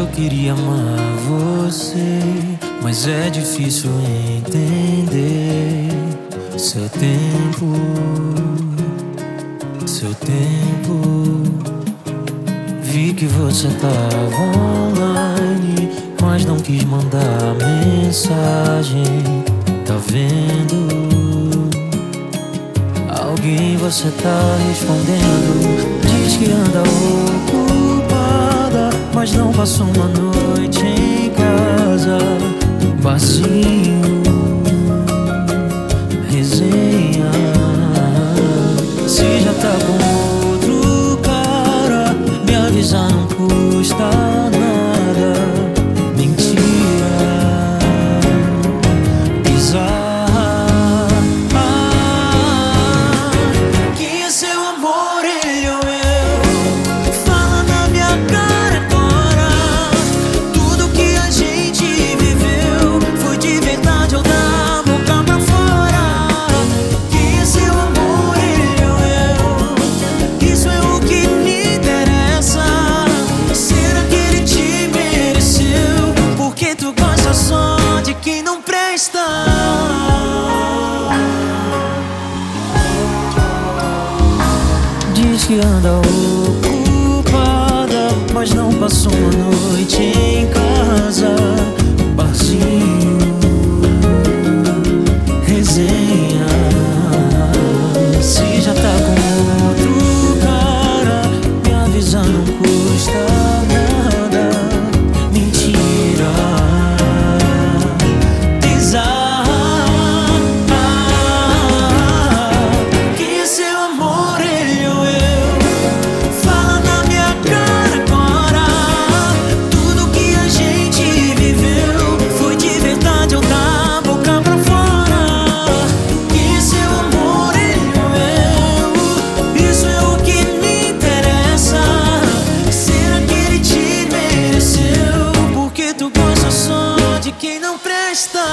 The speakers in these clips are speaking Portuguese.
Eu queria amar você, mas é difícil entender. Seu tempo. Vi que você tava online, mas não quis mandar mensagem. Tá vendo? Alguém você tá respondendo. Diz que anda ocupada, mas não passou uma noite em casa. Barzinho, resenha. Se já tá com outro cara, me avisar não custa nada. Mentira bizarra. Que é seu amor, ele ou eu? Fala na minha cara agora. Tudo que a gente viveu foi de verdade ou da boca pra fora? Que é seu amor, ele ou eu? Isso é o que me interessa. Será que ele te mereceu? Porque tu gosta só de quem não presta. Diz que anda ocupada, mas não passou uma noite em casa. Barzinho, resenha. Se já tá com outro cara, me avisar não custa nada. Mentira bizarra. Que é seu amor, ele ou eu? Fala na minha cara agora. Tudo que a gente viveu foi de verdade ou da boca pra fora? Que é seu amor, ele ou eu? Isso é o que me interessa. Será que ele te mereceu? Porque tu gosta só de quem não presta.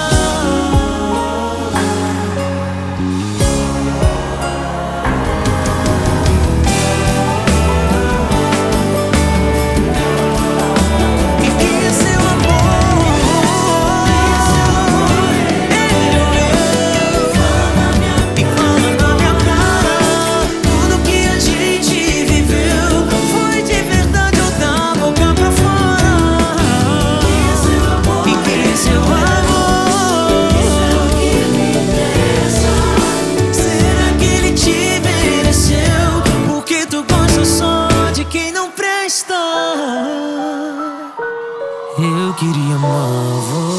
Eu queria amar você.